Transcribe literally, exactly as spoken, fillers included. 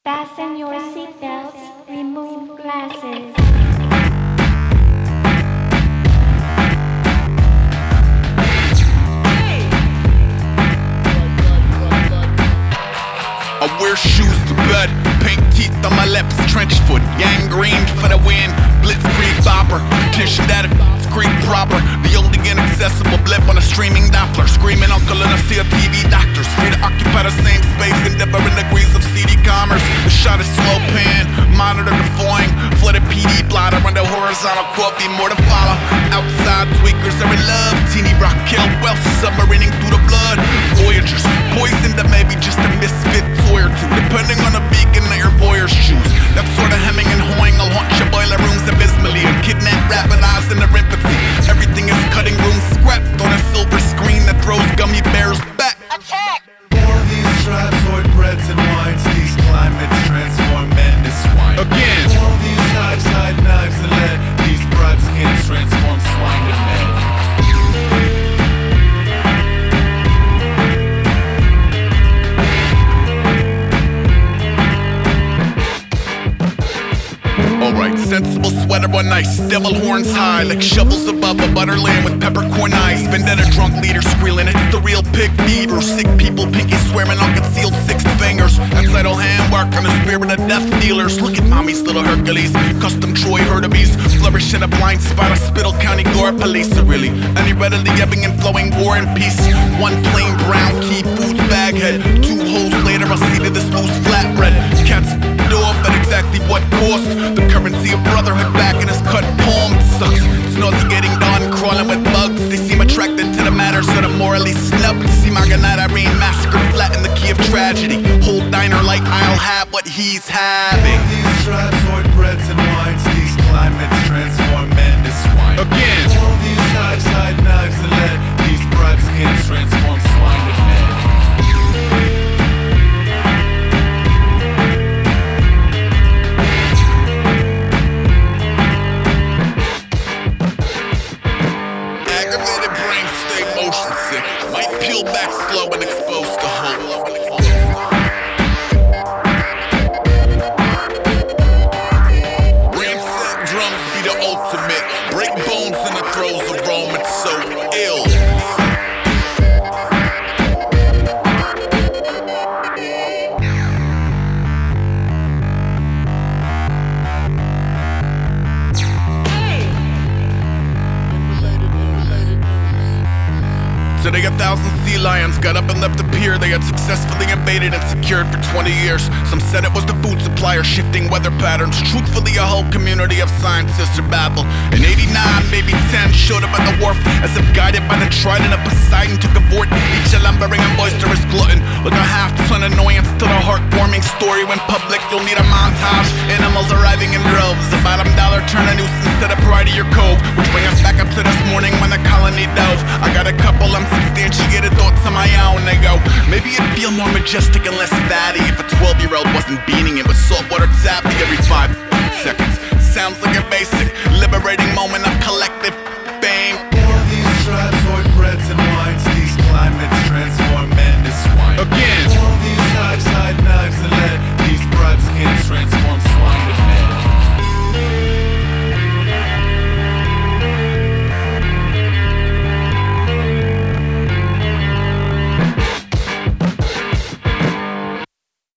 Fasten your seatbelts, remove glasses. I wear shoes to bed, pink teeth on my lips, trench foot, gangrene for the win. Blitzkrieg bopper, petition that it's Greek proper. The only inaccessible blip on a streaming Doppler. Screaming uncle and I see a T V doctor. Free to occupy the same space in different degrees of seedy commerce. The shot is slow pan, monitor the flying. Flooded P D blotter under horizontal coffee, more to follow. Outside tweakers are in love. Teeny rock kill wealth, submarining through the blood. Voyagers, poisoned to maybe just a misfit toy or two, depending on the beacon that your boyers choose. That sort of hemming and hawing will haunt your boiler rooms abysmally and kidnap rapid eyes in their empathy. Everything is cutting room scrapped on a silver screen that throws gummy bears back. Attack! All these tribes, breads and wines, these climates transform men to swine. Again. All these knives, hide knives and lead, these broad skins transform swine to men. Alright, sensible sweater on ice, devil horns high, like shovels above a butterland with peppercorn eyes. Vendetta drunk leader squealing, it's the real pig fever. Sick people, pinky swearing on concealed six fingers. That's idle handwork on the spirit of death dealers. Look at mommy's little Hercules, custom Troy Herdebees. Flourish in a blind spot of Spittle County Gore police. Are really any readily ebbing and flowing war and peace. One plain brown key foods bag head. Two holes later, I'll see to this loose flatbread. Cats off at exactly what cost. The currency of brotherhood back in his cut palm. It sucks, it's nauseating dawn crawling with bugs. They seem attracted to the matter, so they're morally snubbed. See Margaret Irene massacred flat in the key of tragedy. Whole diner like I'll have what he's having. All these tribes, breads and wines, these climates transform men to swine. Again. All these knives, hide knives and lead, these broad skins transform swine to men. Aggravated brain stay motion sick. Might peel back slow and exposed to hope. Brain set drums be the ultimate. Break bones in the throes of Rome, it's so ill. Today a thousand sea lions got up and left the pier they had successfully invaded and secured for twenty years. Some said it was the food supplier shifting weather patterns. Truthfully, a whole community of scientists are baffled. In eighty-nine, maybe ten showed up at the wharf as if guided by the trident of Poseidon to cavort. Each a lumbering and boisterous glutton, like a half-ton annoyance to the heartwarming story. When public, you'll need a montage. Animals arriving in droves. The bottom dollar turn a nuisance to the pride of your cove, which bring us back up to this morning when the colony dove. I got a couple I'm substantiated thoughts on my own. They go, maybe it'd feel more majestic and less fatty if a twelve year old wasn't beaning it with saltwater taffy every five